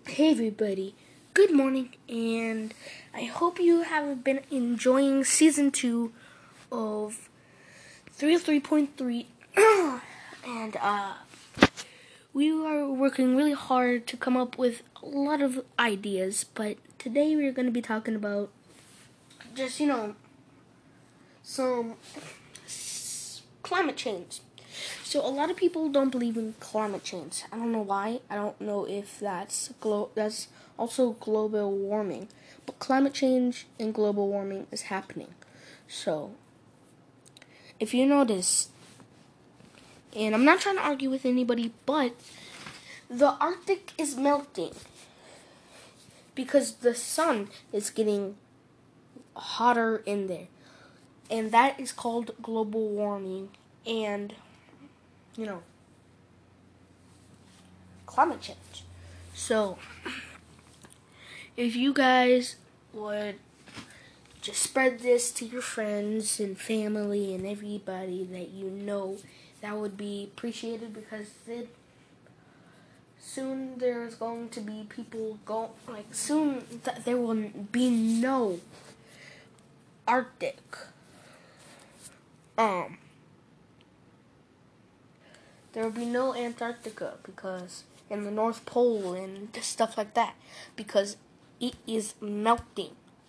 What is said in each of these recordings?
Hey everybody, good morning, and I hope you have been enjoying season 2 of 303.3. and we are working really hard to come up with a lot of ideas, but today we're going to be talking about just, some climate change. So a lot of people don't believe in climate change. I don't know why. I don't know if that's also global warming. But climate change and global warming is happening. So if you notice, and I'm not trying to argue with anybody, but the Arctic is melting because the sun is getting hotter in there. And that is called global warming and, climate change. So, if you guys would just spread this to your friends and family and everybody that you know, that would be appreciated because soon there's going to be people there will be no Arctic. There will be no Antarctica because in the North Pole and stuff like that because it is melting.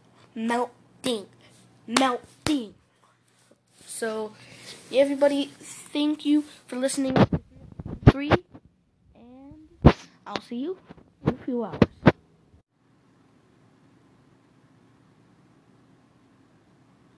Melting. So, everybody, thank you for listening to 3, and I'll see you in a few hours.